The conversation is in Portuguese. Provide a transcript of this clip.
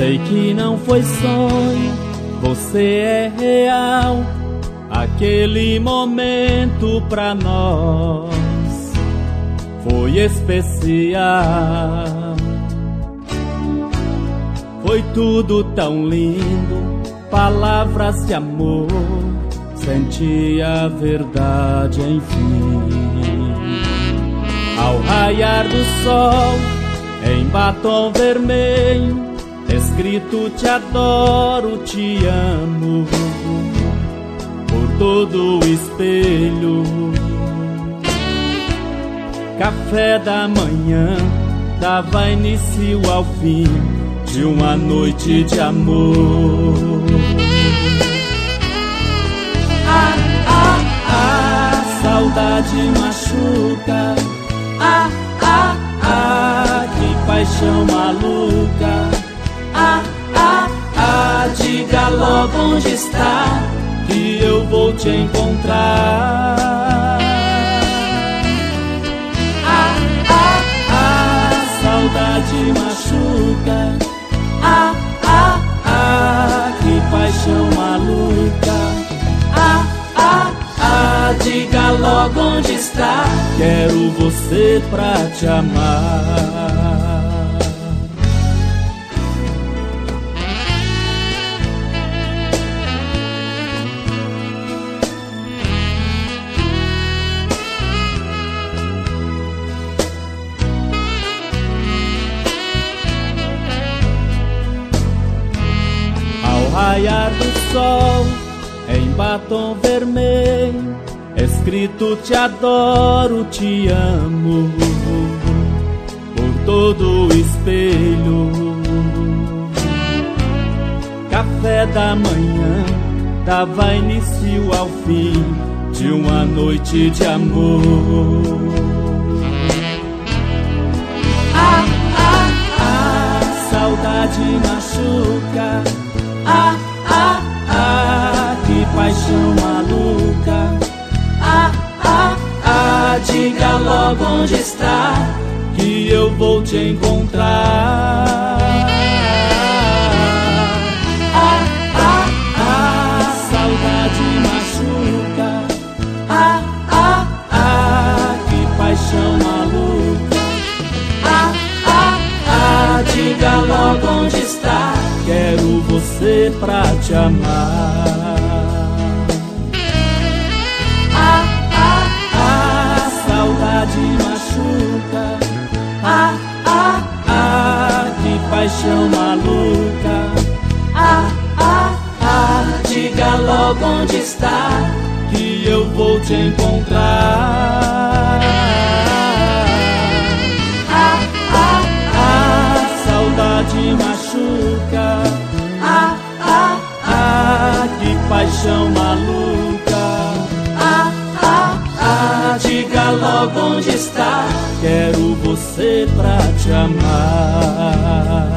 Sei que não foi sonho, você é real. Aquele momento pra nós foi especial. Foi tudo tão lindo, palavras de amor. Senti a verdade, enfim. Ao raiar do sol, em batom vermelho, escrito te adoro, te amo, por todo o espelho. Café da manhã dava início ao fim de uma noite de amor. Saudade machuca. Que paixão maluca. Diga logo onde está, que eu vou te encontrar. Saudade machuca. Que paixão maluca. Diga logo onde está, quero você pra te amar. Ao raiar do sol, em batom vermelho, escrito te adoro, te amo, por todo o espelho. Café da manhã dava início ao fim de uma noite de amor. Saudade machuca. Que paixão maluca. Diga logo onde está, que eu vou te encontrar. Saudade machuca. Que paixão maluca. Diga logo onde está, quero você pra te amar. Saudade machuca. Que paixão maluca. Diga logo onde está, que eu vou te encontrar. Saudade machuca. Que paixão maluca. Diga logo onde está, quero você pra te amar.